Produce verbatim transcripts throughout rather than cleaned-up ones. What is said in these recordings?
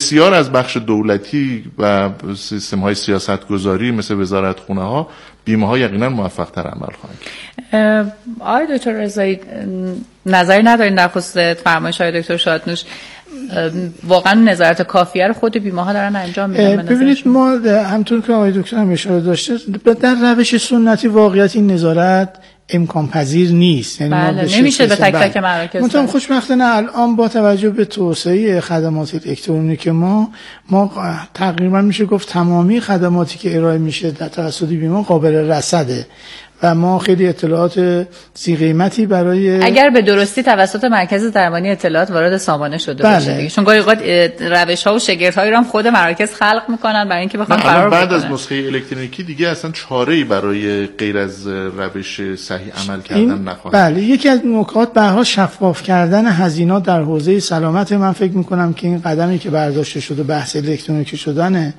بسیار از بخش دولتی و سیستم های سیاست گذاری مثل وزارت خونه ها بیمه ها یقینا موفق تر عمل خواهند کرد. آقای دکتر رضایی نظری ندارین در خصوص فرمایش های دکتر شادنوش؟ واقعا نظارت کافیه رو خود بیمه ها دارن انجام میدن؟ ببینید ما همونطور که آقای دکتر هم اشاره داشته در روش سنتی واقعیت این نظارت امکان پذیر نیست. یعنی بله نمیشه به تک تک مراکز. منتها خوشبختانه الان با توجه به توسعه خدمات الکترونیک ما ما تقریبا میشه گفت تمامی خدماتی که ارائه میشه در توسط بیمه قابل رصده و ما خیلی اطلاعات ذی قیمتی برای اگر به درستی توسط مرکز درمانی اطلاعات وارد سامانه شده بله. باشه، چون گاهی اوقات روش‌ها و شگردهایی رو هم خود مراکز خلق میکنن برای اینکه بخوان فرار بعد بکنن. از نسخه الکترونیکی دیگه اصلا چاره‌ای برای غیر از روش صحیح عمل کردن نخواهد. بله یکی از نکات به هر حال شفاف کردن هزینات در حوزه سلامت. من فکر میکنم که این قدمی که برداشته شده بحث الکترونیکی شدن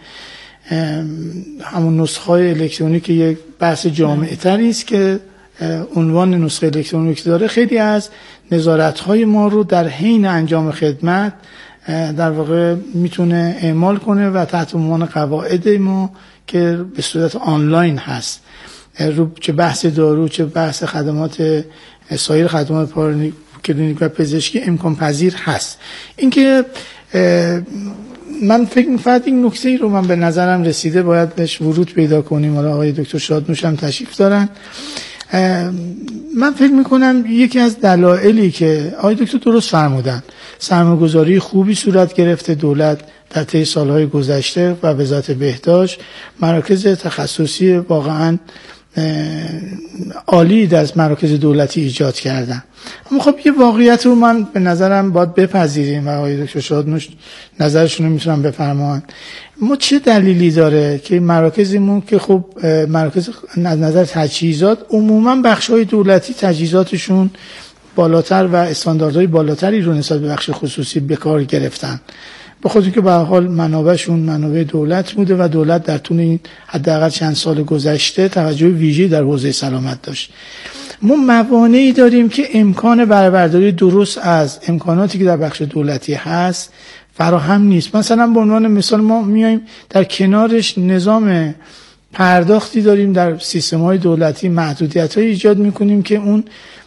همون نسخه های الکترونیک یک بحث جامعه تری است که عنوان نسخه الکترونیک داره. خیلی از نظارت های ما رو در حین انجام خدمت در واقع میتونه اعمال کنه و تحت عنوان قواعد ما که به صورت آنلاین هست، رو چه بحث دارو چه بحث خدمات سایر خدمات پاراکلینیک و پزشکی امکان پذیر هست. اینکه من فکر می‌کنم این نکته ای رو من به نظرم رسیده باید بهش ورود پیدا کنیم. حالا آقای دکتر شادنوش هم تشریف دارن. من فکر میکنم یکی از دلایلی که آقای دکتر درست فرمودن سرمایه‌گذاری خوبی صورت گرفته دولت در طی سالهای گذشته و وزارت بهداشت مراکز تخصصی واقعاً عالی در مراکز دولتی ایجاد کردن. اما خب یه واقعیت رو من به نظرم باید بپذیریم و آقای دکتر شادنوش نظرشون رو میتونم بفرمایند. ما چه دلیلی داره که مراکزمون که خب مراکز از نظر تجهیزات عموما بخش‌های دولتی تجهیزاتشون بالاتر و استانداردهای بالاتری رو نسبت به بخش خصوصی به کار گرفتن، به خاطر اینکه به هر حال منابعشون منابع دولت بوده و دولت در طول این حداقل چند سال گذشته توجه ویژه‌ای در حوزه سلامت داشت. ما موانعی داریم که امکان بهره‌برداری درست از امکاناتی که در بخش دولتی هست فراهم نیست. مثلا به عنوان مثال ما میایم در کنارش نظام پرداختی داریم در سیستم‌های دولتی، محدودیت‌های ایجاد می‌کنیم که اون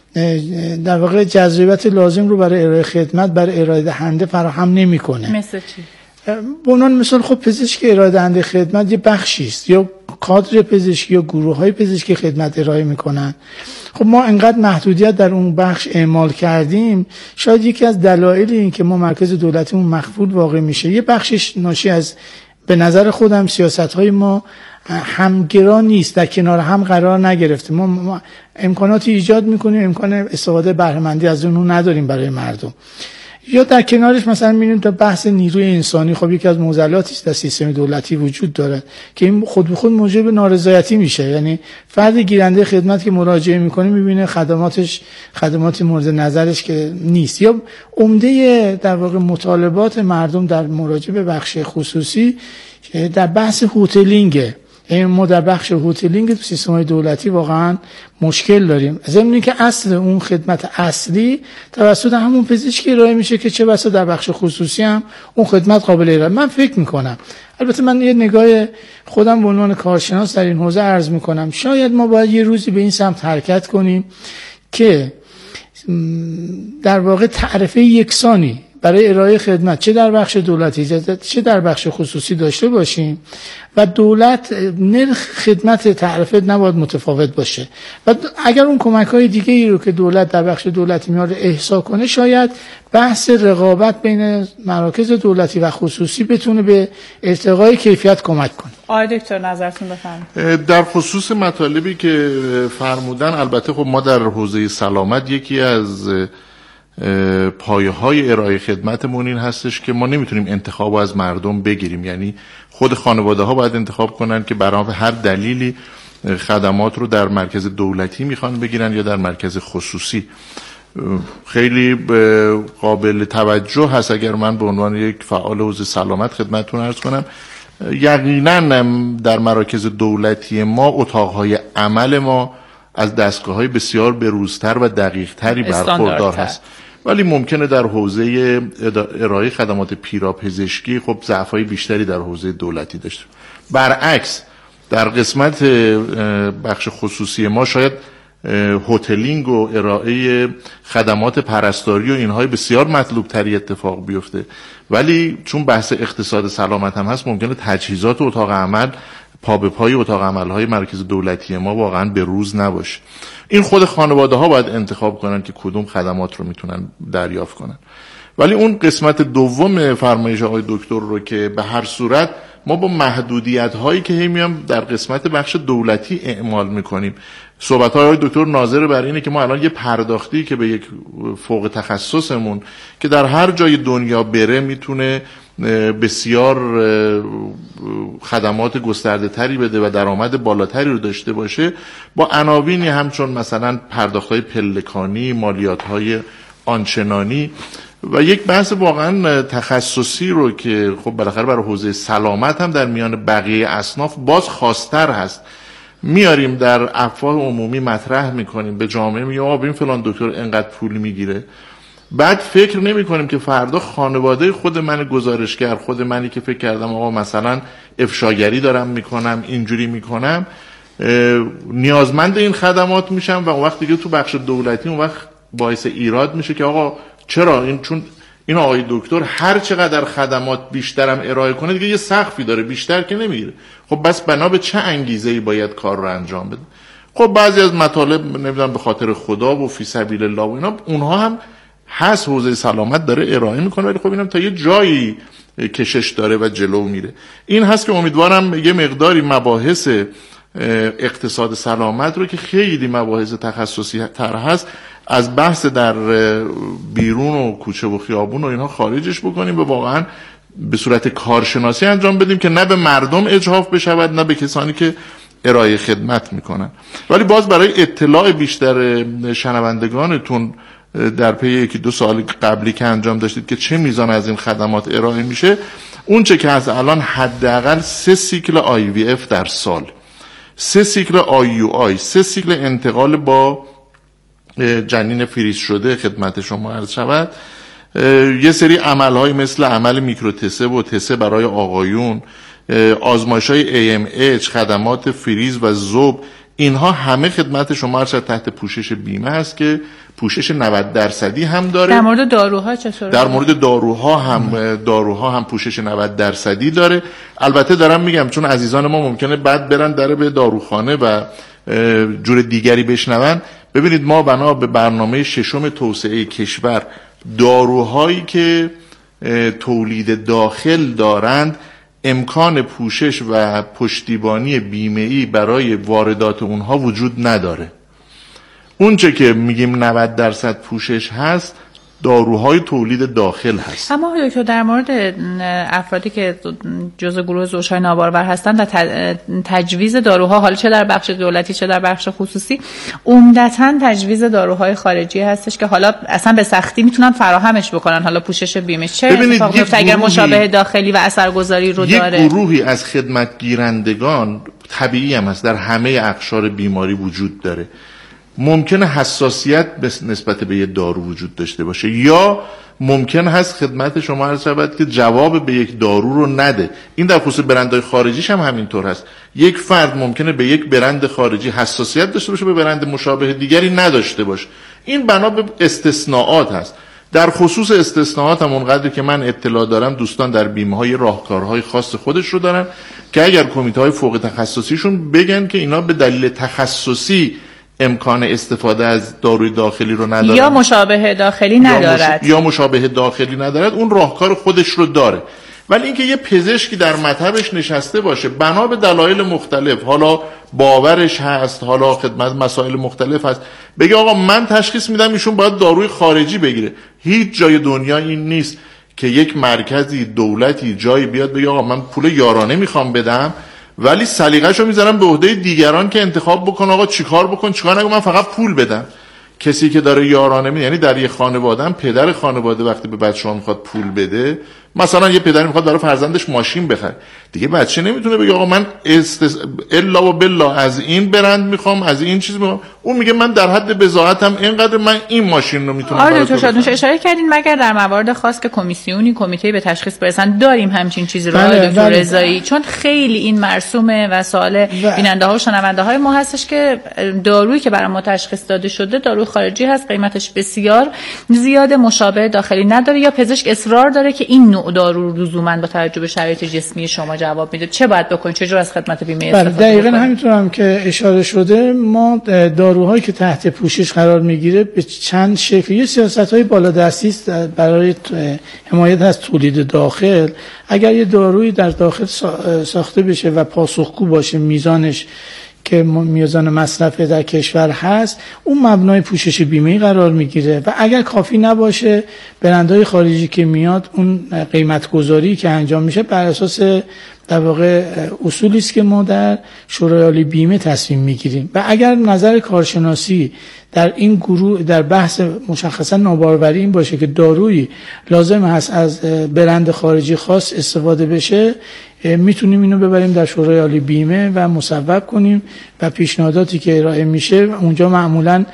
در واقع جذابیت لازم رو برای ارائه خدمت برای ارائه دهنده فراهم نمی‌کنه. مثل چی؟ به عنوان مثال خب پزشک ارائه دهنده خدمت یه بخشی است یا کادر پزشکی یا گروه‌های پزشکی خدمت ارائه می‌کنن. خب ما انقدر محدودیت در اون بخش اعمال کردیم، شاید یکی از دلایل این که ما مرکز دولتیمون مخفول واقع میشه یه بخشش ناشی از به نظر خودم سیاست‌های ما همگرا نیست، در کنار هم قرار نگرفته. ما, ما امکاناتی ایجاد میکنیم امکان استفاده بهره‌مندی از اون نداریم برای مردم. یا در کنارش مثلا می‌بینیم تا بحث نیروی انسانی خب یکی از معضلاتی است در سیستم دولتی وجود داره که این خود به خود موجب نارضایتی میشه. یعنی فرد گیرنده خدمت که مراجعه میکنه میبینه خدماتش خدمات مورد نظرش که نیست، یا عمده در واقع مطالبات مردم در مراجعه به بخش خصوصی در بحث هتلینگه. این ما در بخش هتلینگ تو سیستم‌های دولتی واقعا مشکل داریم، ضمن اینکه اصل اون خدمت اصلی توسط همون پزشکی ارائه میشه که چه بسا در بخش خصوصی هم اون خدمت قابل ارائه. من فکر میکنم، البته من یه نگاه خودم به عنوان کارشناس در این حوزه عرض میکنم، شاید ما باید یه روزی به این سمت حرکت کنیم که در واقع تعرفه یکسانی برای ارائه خدمت چه در بخش دولتی چه در بخش خصوصی داشته باشیم و دولت نرخ خدمت تعرفه نباید متفاوت باشه و اگر اون کمک‌های دیگه ای رو که دولت در بخش دولتی میاره احصا کنه شاید بحث رقابت بین مراکز دولتی و خصوصی بتونه به ارتقای کیفیت کمک کنه. آقای دکتر نظرتون بفرمایید. در خصوص مطالبی که فرمودن، البته خب ما در حوزه سلامت یکی از پایه‌های ارائه خدمتمون این هستش که ما نمیتونیم انتخاب از مردم بگیریم، یعنی خود خانواده ها باید انتخاب کنن که برای هر دلیلی خدمات رو در مرکز دولتی میخوان بگیرن یا در مرکز خصوصی. خیلی قابل توجه هست اگر من به عنوان یک فعال حوزه سلامت خدمتتون عرض کنم، یقینا در مراکز دولتی ما اتاقهای عمل ما از دستگاه‌های بسیار بروزتر و دقیق‌تری برخوردار هست ولی ممکنه در حوزه ارائه خدمات پیراپزشکی خب ضعف‌های بیشتری در حوزه دولتی داشته. برعکس در قسمت بخش خصوصی ما شاید هتلینگ و ارائه خدمات پرستاری و اینهای بسیار مطلوب تری اتفاق بیفته، ولی چون بحث اقتصاد سلامت هم هست ممکنه تجهیزات اتاق عمل پا به پای اتاق عمل‌های مرکز دولتی ما واقعا به روز نباشه. این خود خانواده ها باید انتخاب کنن که کدوم خدمات رو میتونن دریافت کنن. ولی اون قسمت دوم فرمایش آقای دکتر رو که به هر صورت ما با محدودیت هایی که هی میام در قسمت بخش دولتی اعمال میکنیم، صحبت های آقای دکتر ناظر بر اینه که ما الان یه پرداختی که به یک فوق تخصصمون که در هر جای دنیا بره میتونه بسیار خدمات گسترده تری بده و درآمد بالاتری رو داشته باشه، با عناوینی همچون مثلا پرداخت های پلکانی، مالیات های آنچنانی و یک بحث واقعا تخصصی رو که خب بالاخره برای حوزه سلامت هم در میان بقیه اصناف باز خاص‌تر هست میاریم در افواه عمومی مطرح میکنیم، به جامعه میگیم آقا این فلان دکتر انقدر پول میگیره، بعد فکر نمی کنیم که فردا خانواده خود من گزارشگر، خود منی که فکر کردم آقا مثلا افشاگری دارم میکنم اینجوری میکنم نیازمند این خدمات میشم و اون وقت دیگه تو بخش دولتی اون وقت باعث ایراد میشه که آقا چرا این، چون این آقای دکتر هر چقدر خدمات بیشترم ارائه کنه دیگه یه سقفی داره، بیشتر که نمیگیره. خب بس بنا به چه انگیزه‌ای باید کار رو انجام بده؟ خب بعضی از مطالب نمیدونم به خاطر خدا و فی سبیل الله و اینا اونها هم هست، حوزه سلامت داره ارائه میکنه، ولی خب اینم تا یه جایی کشش داره و جلو میره. این هست که امیدوارم یه مقداری مباحث اقتصاد سلامت رو که خیلی مباحث تخصصی تر هست از بحث در بیرون و کوچه و خیابون و اینها خارجش بکنیم و واقعا به صورت کارشناسی انجام بدیم که نه به مردم اجحاف بشود نه به کسانی که ارائه خدمت میکنن. ولی باز برای اطلاع بیشتر شنوندگانتون در پی یکی دو سال قبلی که انجام داشتید که چه میزان از این خدمات ارائه میشه، اون چه که از الان حداقل سه سیکل آی وی اف در سال، سه سیکل آی یو آی، سه سیکل انتقال با جنین فریز شده خدمت شما عرض شود، یه سری عملهای مثل عمل میکروتسه و تسه برای آقایون، آزمایش‌های ای ام اچ، خدمات فریز و ذوب، اینها همه خدمت شما عرض شد تحت پوشش بیمه است که پوشش نود درصدی هم داره. در مورد داروها چطور؟ در مورد داروها هم داروها هم پوشش نود درصدی داره. البته دارم میگم چون عزیزان ما ممکنه بعد برن در به داروخانه و جور دیگری بشنون. ببینید ما بنا به برنامه ششم توسعه کشور داروهایی که تولید داخل دارند امکان پوشش و پشتیبانی بیمه‌ای برای واردات اونها وجود نداره. اونچه که میگیم نود درصد پوشش هست داروهای تولید داخل هست. اما دکتر در مورد افرادی که جزء گروه زوج‌های نابارور هستند و تجویز داروها، حالا چه در بخش دولتی چه در بخش خصوصی، عمدتاً تجویز داروهای خارجی هستش که حالا اصلا به سختی میتونن فراهمش بکنن. حالا پوشش بیمه چه اتفاقی میفته اگر مشابه داخلی و اثرگذاری رو داره؟ یک گروهی از خدمت گیرندگان طبیعی هم هست در همه اقشار بیماری وجود داره، ممکنه حساسیت نسبت به یه دارو وجود داشته باشه یا ممکن هست خدمت شما عرض شود که جواب به یک دارو رو نده. این در خصوص برندهای خارجیش هم همینطور هست. یک فرد ممکنه به یک برند خارجی حساسیت داشته باشه، به برند مشابه دیگری نداشته باشه. این بنا به استثناءات هست. در خصوص استثناءات هم اونقدر که من اطلاع دارم دوستان در بیمه های راهکارهای خاص خودش رو دارن که اگر کمیته های فوق تخصصیشون بگن که اینا به دلیل تخصصی امکان استفاده از داروی داخلی رو ندارد یا مشابه داخلی ندارد یا مشابه داخلی ندارد، اون راهکار خودش رو داره. ولی اینکه یه پزشکی در مطبش نشسته باشه بنا به دلایل مختلف، حالا باورش هست، حالا خدمت مسائل مختلف هست، بگه آقا من تشخیص میدم ایشون باید داروی خارجی بگیره، هیچ جای دنیا این نیست که یک مرکزی دولتی جایی بیاد بگه آقا من پول یارانه میخوام بدم ولی سلیقه‌شو میذارم به عهده دیگران که انتخاب بکن آقا چیکار بکن چیکار نکن، من فقط پول بدم. کسی که داره یارانه می، یعنی در یه خانواده هم پدر خانواده وقتی به بچه‌ها میخواد پول بده مثلا یه پدری میخواد برای فرزندش ماشین بخره، دیگه بچه نمیتونه بگه آقا من استس... الا و بالله از این برند میخوام، از این چیز میخوام. اون میگه من در حد بضاعتم اینقدر، من این ماشین رو میتونم. آره دکتر شادمهر اشاره کردین مگر در موارد خاص که کمیسیونی کمیته به تشخیص برسن داریم همچین چیزی رو آقای دکتر رضایی؟ چون خیلی این مرسومه و سوال بیننده ها و شنونده های ما هستش که دارویی که برای ما تشخیص داده شده دارو خارجی هست، قیمتش بسیار زیاده، مشابه داخلی نداره، یا پزشک اصرار داره که این نوع دارو لزوما با توجه به شرایط جسمی شما جواب میده، چه باید بکنید؟ چه جور از خدمت بیمه استفاده کنید؟ دقیقاً همینطورم که اشاره شده، ما داروهایی که تحت پوشش قرار میگیره به چند شکل، یه سیاست‌های بالادستی است برای حمایت از تولید داخل. اگر یه دارویی در داخل ساخته بشه و پاسخگو باشه میزانش که میزان مصرف در کشور هست، اون مبنای پوشش بیمه‌ای قرار میگیره و اگر کافی نباشه برندهای خارجی که میاد اون قیمت گذاری که انجام میشه بر اساس در واقع اصولی است که ما در شورای عالی بیمه تصمیم میگیریم. و اگر نظر کارشناسی در این گروه در بحث مشخصا ناباروری این باشه که دارویی لازم هست از برند خارجی خاص استفاده بشه، میتونیم اینو ببریم در شورای عالی بیمه و مصوب کنیم و پیشنهاداتی که ارائه میشه اونجا معمولا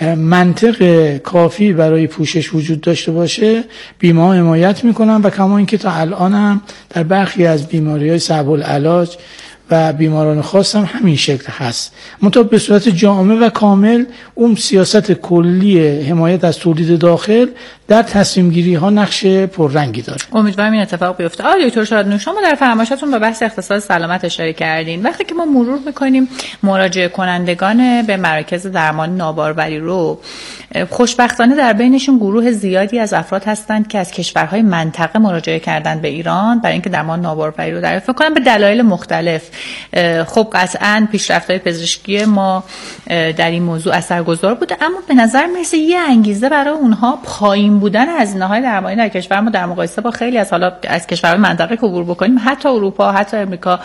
منطق کافی برای پوشش وجود داشته باشه، بیمه ها حمایت میکنن. و کما اینکه تا الان هم در برخی از بیماری های صعب العلاج و بیماران خاص هم همین شکل هست، منتها به صورت جامع و کامل اون سیاست کلی حمایت از تولید داخل در تصمیم گیری ها نقش پررنگی داره. امیدوارم این اتفاق بیفته. آقای دکتر شادمهر، شما در فرمایشاتون به بحث اقتصاد سلامت اشاره کردین. وقتی که ما مرور میکنیم مراجعه کنندگان به مراکز درمان ناباروری رو، خوشبختانه در بینشون گروه زیادی از افراد هستند که از کشورهای منطقه مراجعه کردن به ایران برای اینکه درمان ناباروری رو دریافت کنن به دلایل مختلف. خب قطعاً پیشرفت‌های پزشکی ما در این موضوع اثرگذار بوده، اما به نظر میرسه یه انگیزه برای اونها پایین بودن هزینه‌های درمانی در کشور ما در مقایسه با خیلی از حالا از کشورهای منطقه که عبور بکنیم، حتی اروپا، حتی امریکا،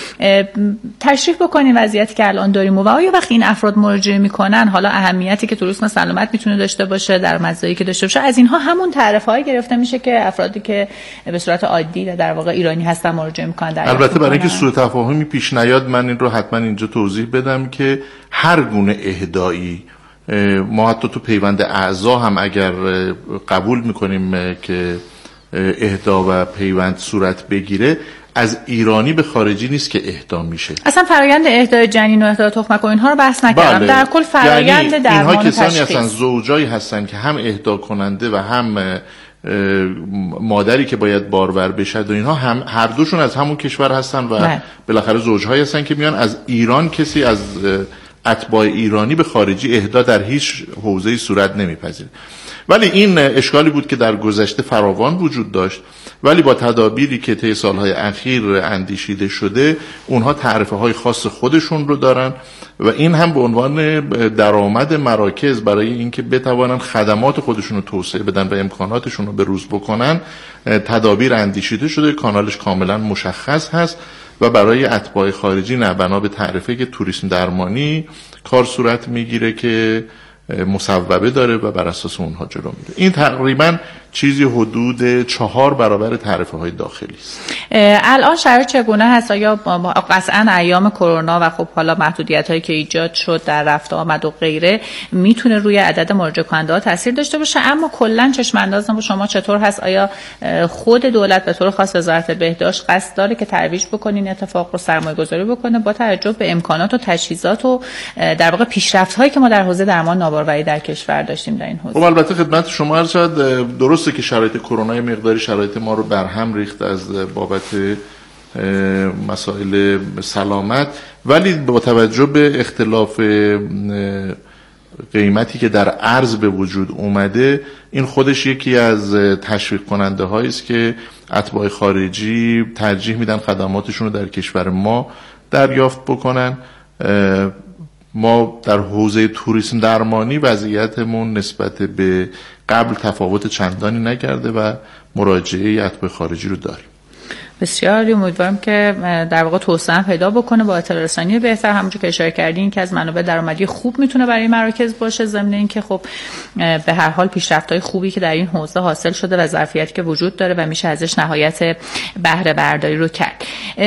تشریح بکنیم وضعیتی که الان داریم. و آیا وقتی این افراد مراجعه میکنن، حالا اهمیتی که توریسم سلامت میتونه داشته باشه، در مزایایی که داشته باشه، از اینها همون تعرفه‌ای گرفته میشه که افرادی که به صورت عادی در واقع ایرانی هستن مراجعه میکنن؟ البته برای اینکه سوء تفاهمی پیش نیاد من این رو حتما اینجا توضیح بدم که هر گونه اهدایی، ما حتی تو پیوند اعضا هم اگر قبول میکنیم که اهدا و پیوند صورت بگیره، از ایرانی به خارجی نیست که اهدا میشه. اصلا فرآیند اهدای جنین و اهدای تخمک و اینها رو بحث نکردم. بله. در کل فرآیند یعنی درمان اینها کسانی هستن، زوجایی هستن که هم اهدا کننده و هم مادری که باید بارور بشه و اینها هم هر دوشون از همون کشور هستن و نه. بالاخره زوجهایی هستن که میان از ایران. کسی از اتباع ایرانی به خارجی اهدا در هیچ حوزه‌ای صورت نمیپذیره. ولی این اشکالی بود که در گذشته فراوان وجود داشت، ولی با تدابیری که طی سالهای اخیر اندیشیده شده اونها تعرفه های خاص خودشون رو دارن و این هم به عنوان درآمد مراکز برای اینکه بتوانن خدمات خودشون رو توسعه بدن و امکاناتشون رو به روز بکنن تدابیر اندیشیده شده. کانالش کاملا مشخص هست و برای اتباع خارجی نه، بنا به تعرفه که توریسم درمانی کار صورت میگیره که مصوبه داره و بر اساس اونها جلو میره. این تقریبا چیزی حدود چهار برابر تعرفه های داخلی است. الان شرایط چگونه هست؟ آیا قطعا ایام کرونا و خب حالا محدودیت هایی که ایجاد شد در رفت آمد و غیره میتونه روی عدد مراجعه کننده ها تاثیر داشته باشه، اما کلا چشم انداز شما چطور هست؟ آیا خود دولت به طور خاص وزارت بهداشت قصد داره که ترویج بکنین اتفاق رو سرمایه گذاری بکنه با توجه به امکانات و تجهیزات و در واقع پیشرفت هایی که ما در حوزه درمان ناباروری در کشور داشتیم در این حوزه؟ خب البته خدمت شما عرض شد، درسته که شرایط کرونا مقداری شرایط ما رو برهم ریخت از بابت مسائل سلامت، ولی با توجه به اختلاف قیمتی که در ارز به وجود اومده، این خودش یکی از تشویق کننده هایی است که اتباع خارجی ترجیح میدن خدماتشون رو در کشور ما دریافت بکنن. ما در حوزه توریسم درمانی وضعیتمون نسبت به قبل تفاوت چندانی نکرده و مراجعه اتباع خارجی رو داریم. بسیار امیدوارم که در واقع توسعه پیدا بکنه با اطلاع رسانی بهتر. همونجور که اشاره کردین که از منابع درآمدی خوب میتونه برای مراکز باشه، ضمن اینکه خب به هر حال پیشرفت‌های خوبی که در این حوزه حاصل شده و ظرفیتی که وجود داره و میشه ازش نهایت بهره برداری رو کرد.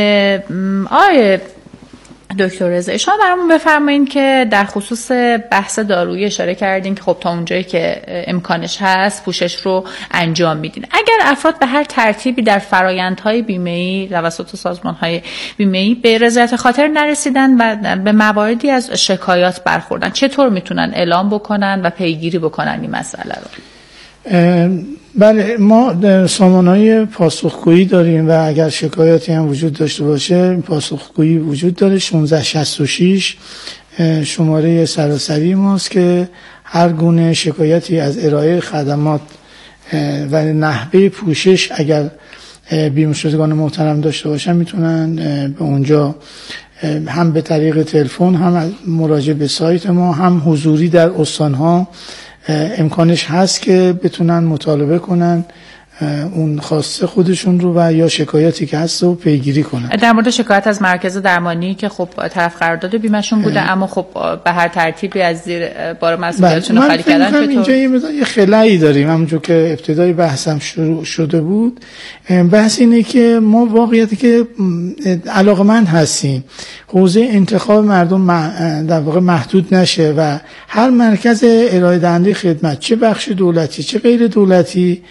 آقای دکتر رضایی، شما برامون بفرمایید که در خصوص بحث دارویی اشاره کردین که خب تا اونجایی که امکانش هست پوشش رو انجام میدین. اگر افراد به هر ترتیبی در فرآیندهای بیمه‌ای توسط سازمان‌های بیمه‌ای به رضایت خاطر نرسیدن و به مواردی از شکایات برخوردن، چطور میتونن اعلام بکنن و پیگیری بکنن این مسئله رو؟ بله، ما سامانه‌های پاسخگویی داریم و اگر شکایاتی هم وجود داشته باشه پاسخگویی وجود داره. شانزده شصت و شش شماره سراسری ماست که هر گونه شکایتی از ارائه خدمات و نحوه پوشش اگر بیمه شدگان محترم داشته باشن میتونن به اونجا هم به طریق تلفن، هم مراجعه به سایت ما، هم حضوری در استان‌ها امکانش هست که بتونن مطالبه کنن اون خواسته خودشون رو و یا شکایاتی که هست رو پیگیری کنن. در مورد شکایت از مرکز درمانی که خب طرف قرارداد بیمه‌شون بوده اه. اما خب به هر ترتیبی از زیر بار مسئولیتشون رو خالی کردن، چطور؟ اینجا یه مقدار یه خلایی داریم. همونجور که ابتدای بحثم شروع شده بود، بحث اینه که ما واقعیتی که علاقمند هستیم حوزه انتخاب مردم در واقع محدود نشه و هر مرکز ارائه دهنده خدمت، چه بخش دولتی چه غیر دولتی،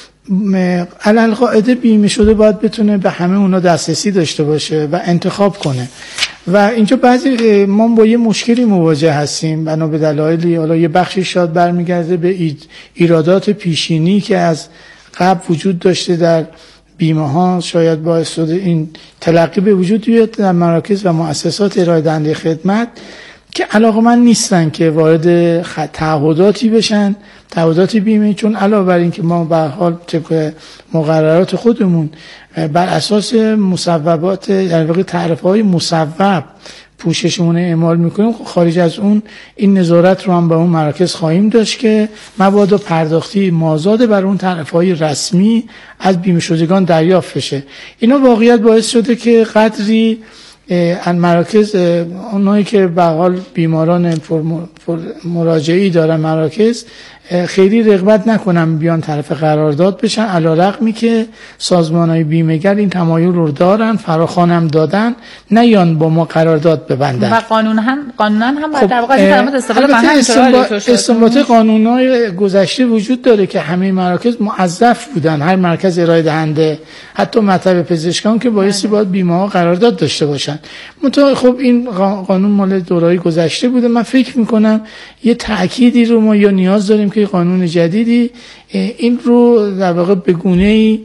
علل قاعده بیمه شده باید بتونه به همه اونا دسترسی داشته باشه و انتخاب کنه. و اینجا بعضی ما با یه مشکلی مواجه هستیم بنا به دلایلی، حالا یه بخشی شاید برمیگرده به ایرادات پیشینی که از قبل وجود داشته در بیمه ها، شاید باعث شده این تلقی به وجود بیاد در مراکز و مؤسسات ارائه دهنده خدمت که علاقه‌مند نیستن که وارد تعهداتی بشن، تعهدات بیمه، چون علاوه بر این که ما به هر حال طبق مقررات خودمون بر اساس مصوبات در واقع تعرفه‌های مصوب پوششمون اعمال میکنیم، خارج از اون این نظارت رو هم به اون مراکز خواهیم داشت که مبادا پرداختی مازاد بر اون تعرفه‌های رسمی از بیمه شدگان دریافت بشه. اینا واقعیت باعث شده که قدری ان مراکز، اونایی که به حال بیماران مراجعی دارن مراکز، خیلی رغبت نکنم بیان طرف قرارداد بشن، علی‌رغمی که سازمان‌های بیمه‌گر این تمایل رو دارن، فراخوانم دادن، نیان با ما قرارداد ببندن و قانون هم قانونا هم خب در واقع از خدمات استفاده کنن. استنباط قانون‌های گذشته وجود داره که همه مراکز موظف بودن، هر مرکز ارائه دهنده، حتی مطب پزشکان، که بایستی باید بیمه‌ها قرارداد داشته باشن. منتها خب این قانون مال دوره‌های گذشته بوده. من فکر می‌کنم یه تأکیدی رو ما یا نیاز داریم که قانون جدیدی این رو در واقع به گونه‌ای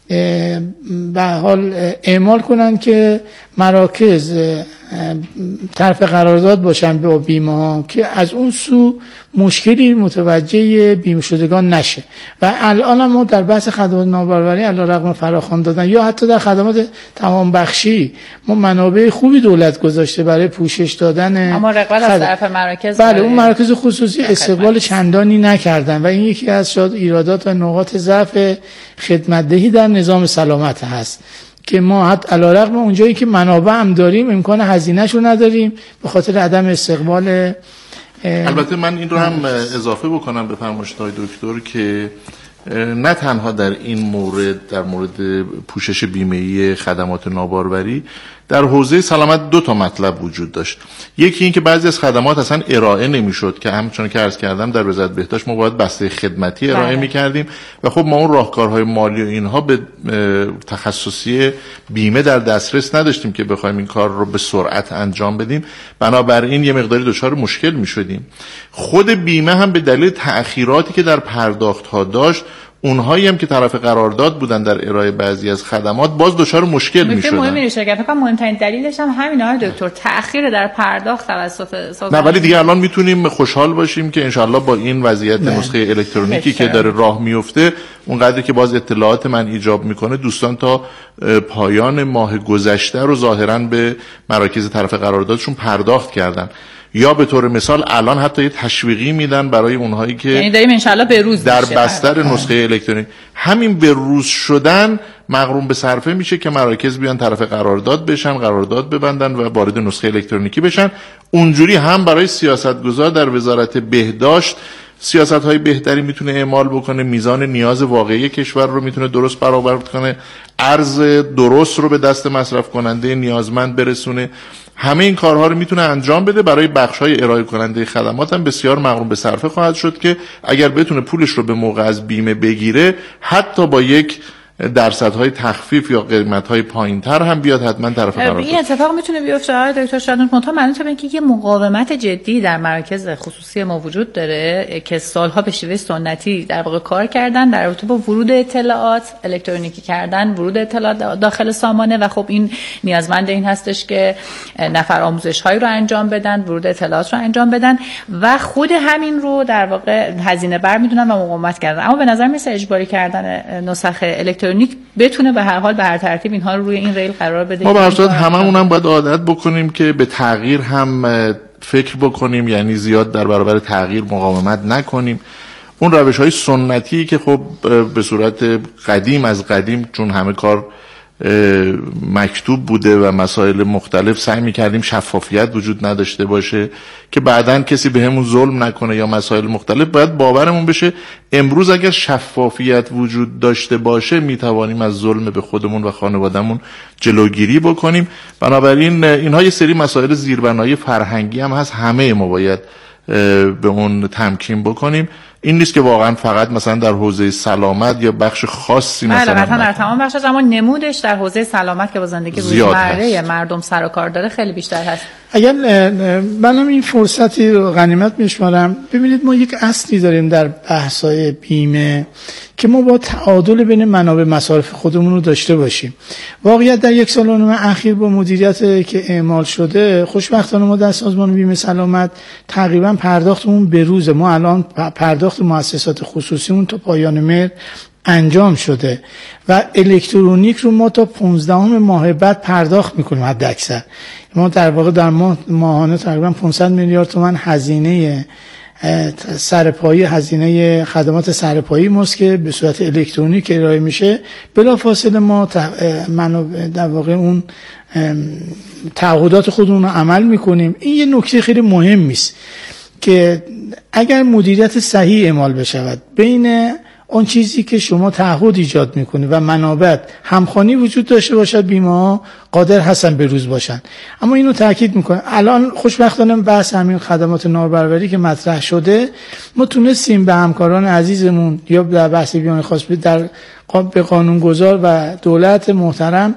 به حال اعمال کنن که مراکز طرف قرارداد باشن با بیمه ها که از اون سو مشکلی متوجه بیمه شدگان نشه. و الان ما در بحث خدمات نابرابری علی‌رغم فراخوان دادن یا حتی در خدمات تمام بخشی ما منابع خوبی دولت گذاشته برای پوشش دادن، اما رغبت از طرف مراکز، بله اون مراکز خصوصی استقبال چندانی نکردن و این یکی از شاید ایرادات و نقاط ضعف خدمت‌دهی در نظام سلامت هست که ما حتی علی‌رغم اونجایی که منابع هم داریم امکان هزینه‌شو نداریم به خاطر عدم استقبال. البته من این رو هم اضافه بکنم به فرمایش‌های دکتر که نه تنها در این مورد، در مورد پوشش بیمه‌ای خدمات ناباربری، در حوزه سلامت دو تا مطلب وجود داشت. یکی این که بعضی از خدمات اصلا ارائه نمیشد که همچون که عرض کردم در وزارت بهداشت ما باید بسته خدمتی ارائه میکردیم و خب ما اون راهکارهای مالی و اینها به تخصصی بیمه در دسترس نداشتیم که بخوایم این کار رو به سرعت انجام بدیم، بنابراین یه مقداری دچار مشکل میشدیم. خود بیمه هم به دلیل تأخیراتی که در پرداخت ها داشت، اونهایی هم که طرف قرارداد بودن در ارائه بعضی از خدمات باز دچار مشکل میشدن. مهمه میشه که فکر مهمترین دلیلش هم همین آقای دکتر، تأخیر در پرداخت توسط سازمان. نه ولی دیگه الان میتونیم خوشحال باشیم که انشالله با این وضعیت نه. نسخه الکترونیکی که داره راه میفته، اونقدر که باز اطلاعات من ایجاب میکنه، دوستان تا پایان ماه گذشته رو ظاهرا به مراکز طرف قراردادشون پرداخت کردن. یا به طور مثال الان حتی یه تشویقی میدن برای اونهایی که یعنی داریم انشالله به روز در بستر نسخه الکترونیک. همین به روز شدن مغروم به صرفه میشه که مراکز بیان طرف قرارداد بشن، قرارداد ببندن و وارد نسخه الکترونیکی بشن. اونجوری هم برای سیاستگزار در وزارت بهداشت سیاست‌های بهتری میتونه اعمال بکنه، میزان نیاز واقعی کشور رو میتونه درست برآورد کنه، ارز درست رو به دست مصرف کننده نیازمند برسونه. همه این کارها رو میتونه انجام بده. برای بخش‌های ارائه کننده خدمات هم بسیار مغروم به صرفه خواهد شد که اگر بتونه پولش رو به موقع از بیمه بگیره، حتی با یک درصدهای تخفیف یا قیمت‌های پایین‌تر هم بیاد حتما طرف قرارداد. این اتفاق میتونه بیفته آقای دکتر شادمهر، منتها معنی تو اینکه یه مقاومت جدی در مراکز خصوصی ما وجود داره که سالها به شیوه سنتی در واقع کار کردن در رابطه با ورود اطلاعات، الکترونیکی کردن ورود اطلاعات داخل سامانه و خب این نیازمند این هستش که نفر آموزش‌هایی رو انجام بدن، ورود اطلاعات رو انجام بدن و خود همین رو در واقع هزینه بر میدونن و مقاومت کردن. اما به نظر میاد اجباری کردن نسخ الکترونیک بتونه به هر حال به هر ترتیب اینها رو روی این ریل قرار بده. ما به هر صورت هممون هم باید عادت بکنیم که به تغییر هم فکر بکنیم، یعنی زیاد در برابر تغییر مقاومت نکنیم. اون روش‌های سنتی که خب به صورت قدیم از قدیم چون همه کار مکتوب بوده و مسائل مختلف سعی می‌کردیم شفافیت وجود نداشته باشه که بعداً کسی به همون ظلم نکنه یا مسائل مختلف، باید باورمون بشه امروز اگر شفافیت وجود داشته باشه میتوانیم از ظلم به خودمون و خانوادهمون جلوگیری بکنیم. بنابراین اینها یه سری مسائل زیربنای فرهنگی هم هست، همه ما باید به اون تمکین بکنیم. این نیست که واقعا فقط مثلا در حوزه سلامت یا بخش خاصی مثلا مثلا در تمام بخشش، اما نمودش در حوزه سلامت که با زندگی روزمره مردم سر و کار داره خیلی بیشتر هست. اگر منم این فرصتی رو غنیمت میشمارم، ببینید ما یک اصلی داریم در بحث‌های بیمه که ما با تعادل بین منابع مصارف خودمون رو داشته باشیم. واقعیت در یک سال و نیم اخیر با مدیریت که اعمال شده، خوشبختانه ما در سازمان بیمه سلامت تقریبا پرداختمون به روز، ما الان پرداخت مؤسسات خصوصیمون تا پایان مهر انجام شده و الکترونیک رو ما تا پانزدهم ماه بعد پرداخت میکنیم حد اکثر. ما در واقع در ماه ماهانه تقریبا پانصد میلیارد تومان هزینه سرپایی، هزینه خدمات سرپایی ماست که به صورت الکترونیک ارائه میشه. بلافاصله ما در واقع اون تعهدات خودمون رو عمل میکنیم. این یه نکته خیلی مهمی است که اگر مدیریت صحیح اعمال بشود بین اون چیزی که شما تعهد ایجاد میکنی و منابع همخوانی وجود داشته باشد، بیمه ها قادر هستن به روز باشن. اما اینو تاکید میکنم، الان خوشبختانه بحث همین خدمات نابرابری که مطرح شده، ما تونستیم به همکاران عزیزمون یا در بحث بیمه خاص در به قانونگذار و دولت محترم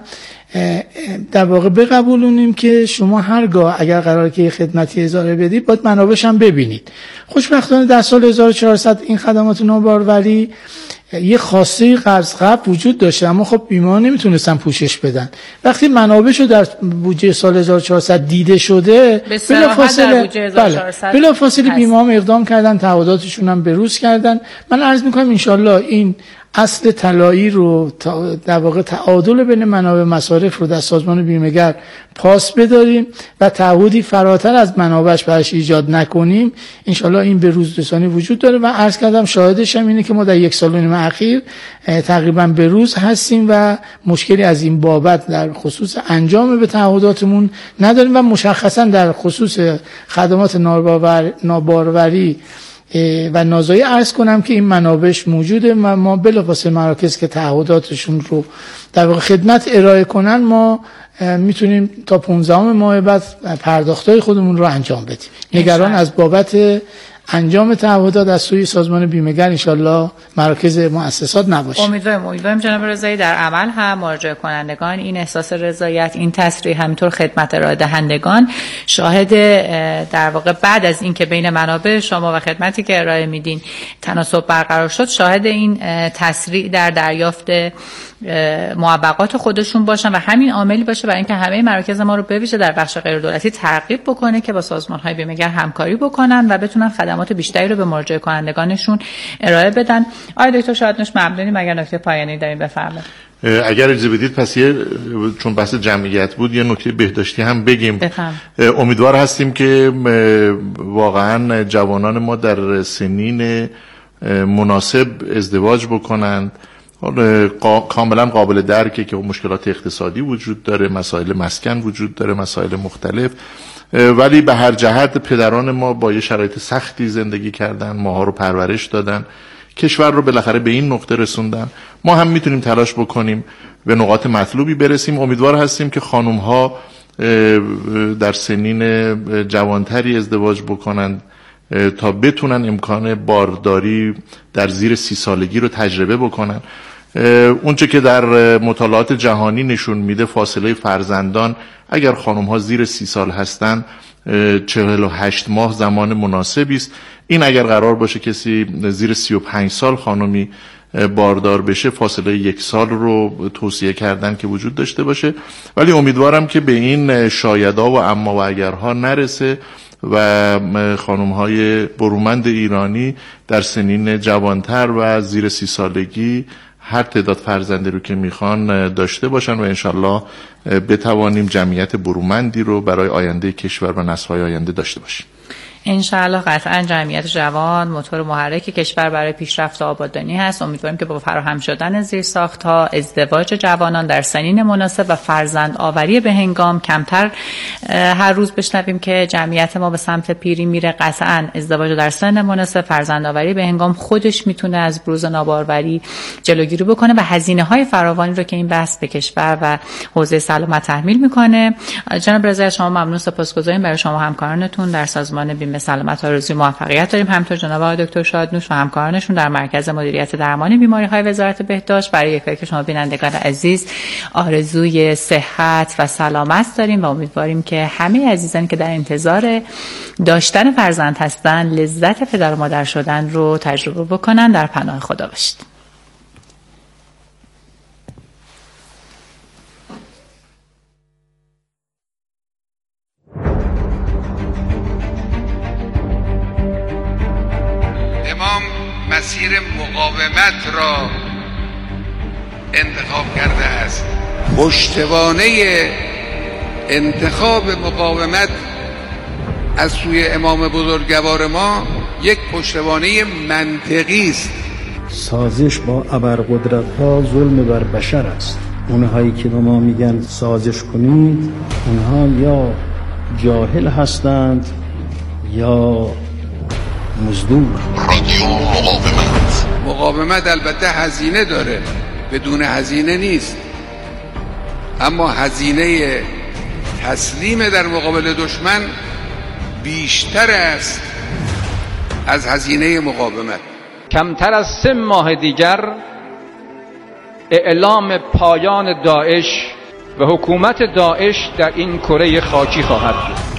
در واقع بقبولونیم که شما هرگاه اگر قراره که خدمتی اضافه بدید باید منابعش هم ببینید. خوشبختانه در سال هزار و چهارصد این خدمات ناباروری یه خاصه قرض قبل وجود داشته، اما خب بیمه ها نمیتونستن پوشش بدن. وقتی منابعشو در بودجه سال هزار و چهارصد دیده شده، بلافاصله بله بلافاصله بیمه ها اقدام کردن، تعهداتشون هم بروز کردن. من عرض میکنم انشالله این اصل طلایی رو در واقع تعادل بین منابع مصارف رو در سازمان بیمه‌گر پاس بداریم و تعهدی فراتر از منابعش برش ایجاد نکنیم. انشالله این به روز رسانی وجود داره و عرض کردم شاهدش هم اینه که ما در یک سال و نیم اخیر تقریبا به روز هستیم و مشکلی از این بابت در خصوص انجام به تعهداتمون نداریم و مشخصا در خصوص خدمات ناباروری و نازایی عرض کنم که این منابعش موجوده و ما بلافاصله مراکز که تعهداتشون رو در واقع خدمت ارائه کنن ما میتونیم تا پانزدهم ماه بعد پرداختای خودمون رو انجام بدیم. نگران از بابت انجام تعهدات از سوی سازمان بیمه‌گر انشالله مراکز مؤسسات نباشه. امیدوارم امیدوارم جناب رضایی در عمل هم مراجعه کنندگان این احساس رضایت، این تسریع، همینطور خدمت ارائه دهندگان شاهد در واقع بعد از اینکه بین منابع شما و خدمتی که ارائه میدین تناسب برقرار شد، شاهد این تسریع در دریافت معوقات خودشون باشن و همین عاملی باشه برای اینکه همه مراکز ما رو به ویژه در بخش غیر دولتی ترغیب بکنه که با سازمان‌های بیمه‌گر همکاری بکنن و بتونن خدمات بیشتری رو به مراجع کنندگانشون ارائه بدن. آقای دکتر شادمهر ممنونیم. اگر نکته پایانی دارین بفرمایید. اگر اجازه بدید پس یه چون بحث جمعیت بود یه نکته بهداشتی هم بگیم. بفهم. امیدوار هستیم که واقعا جوانان ما در سنین مناسب ازدواج بکنند. کاملا قابل درکه که مشکلات اقتصادی وجود داره، مسائل مسکن وجود داره، مسائل مختلف، ولی به هر جهت پدران ما با یه شرایط سختی زندگی کردن، ماها رو پرورش دادن، کشور رو بالاخره به این نقطه رسوندن. ما هم میتونیم تلاش بکنیم به نقاط مطلوبی برسیم. امیدوار هستیم که خانم ها در سنین جوانتری ازدواج بکنند تا بتونن امکان بارداری در زیر سی سالگی رو تجربه بکنن. اونچه که در مطالعات جهانی نشون میده فاصله فرزندان اگر خانم ها زیر سی سال هستن چهل و هشت ماه زمان مناسبی است. این اگر قرار باشه کسی زیر سی و پنج سال خانمی باردار بشه فاصله یک سال رو توصیه کردن که وجود داشته باشه، ولی امیدوارم که به این شایدا و اما و اگرها نرسه و خانم‌های برومند ایرانی در سنین جوانتر و زیر سی سالگی هر تعداد فرزندی رو که میخوان داشته باشن و انشالله بتوانیم جمعیت برومندی رو برای آینده کشور و نسل‌های آینده داشته باشیم. انشاءالله قطعا جمعیت جوان موتور محرک کشور برای پیشرفت و آبادانی هست. امیدواریم که با فراهم شدن زیرساخت‌ها، ازدواج جوانان در سنین مناسب و فرزند آوری به هنگام کمتر هر روز بشنویم که جمعیت ما به سمت پیری میره. قطعا ازدواج در سن مناسب، فرزند آوری به هنگام خودش میتونه از بروز ناباروری جلوگیری بکنه و هزینه‌های فراوانی رو که این بحث به کشور و حوزه سلامت تحمیل میکنه. جناب رضایی شما ممنون، سپاسگزاریم برای شما همکارانتون در سازمان بیمه سلامت آرزوی موفقیت داریم. همینطور جناب آقای دکتر شادنوش و همکارانشون در مرکز مدیریت درمان بیماری‌های وزارت بهداشت برای یک که شما بینندگان عزیز آرزوی صحت و سلامت داریم و امیدواریم که همه عزیزانی که در انتظار داشتن فرزند هستن لذت پدر و مادر شدن رو تجربه بکنن. در پناه خدا باشید. مسیر مقاومت را انتخاب کرده است. پشتوانه انتخاب مقاومت از سوی امام بزرگوار ما یک پشتوانه منطقی است. سازش با ابرقدرت‌ها ظلم بر بشر است. اونهایی که به ما میگن سازش کنید اونها یا جاهل هستند یا مزدور. رادیو مقاومت. مقاومت البته هزینه داره، بدون هزینه نیست، اما هزینه تسلیم در مقابل دشمن بیشتر است از هزینه مقاومت. کمتر از سه ماه دیگر اعلام پایان داعش و حکومت داعش در این کره خاکی خواهد بود.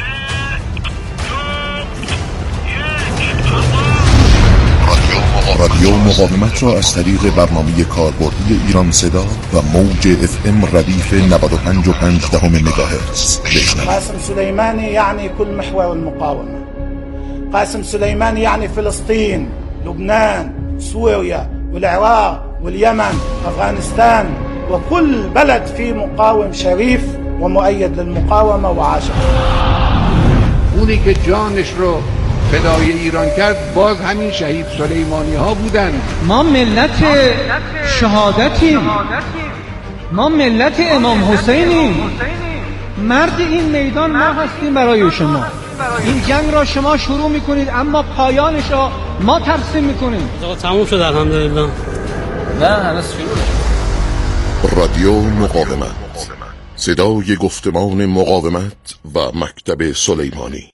رادیو مقاومت را از طریق برنامه کاربردی ایران صدا و موج اف ام ردیف نود و پنج و پنج دهم مگاهرتز بشنوید. قاسم سلیمانی یعنی كل محور المقاومه. قاسم سلیمانی یعنی فلسطین، لبنان، سوريا والعراق واليمن، افغانستان وكل بلد فيه مقاوم شريف ومؤيد للمقاومه وعاشق. اونی که جانش رو فدای ایران کرد باز همین شهید سلیمانی ها بودن. ما ملت شهادتیم، ما ملت امام حسینیم، مرد این میدان ما هستیم برای شما. این جنگ را شما شروع میکنید اما پایانش را ما ترسیم میکنیم. تموم شد الحمدلله. نه هنوز شروع. رادیو مقاومت، صدای گفتمان مقاومت و مکتب سلیمانی.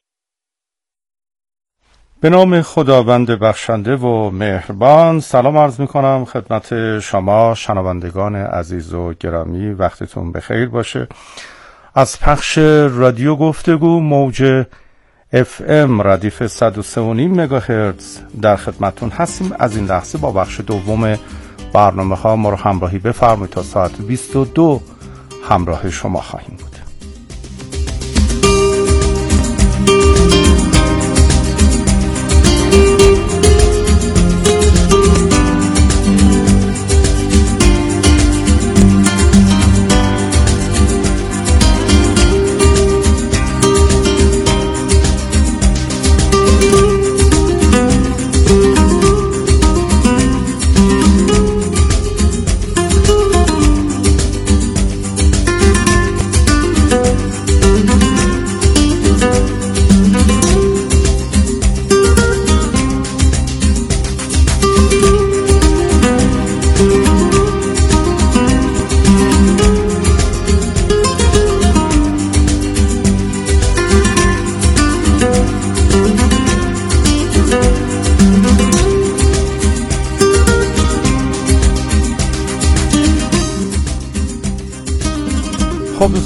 به نام خداوند بخشنده و مهربان. سلام عرض می کنم خدمت شما شنوندگان عزیز و گرامی، وقتتون بخیر باشه. از پخش رادیو گفتگو موج اف ام ردیف صد و سه و نیم مگاهرتز در خدمتون هستیم. از این لحظه با بخش دوم برنامه ها ما رو همراهی بفرمایید. تا ساعت بیست و دو همراه شما خواهیم بود.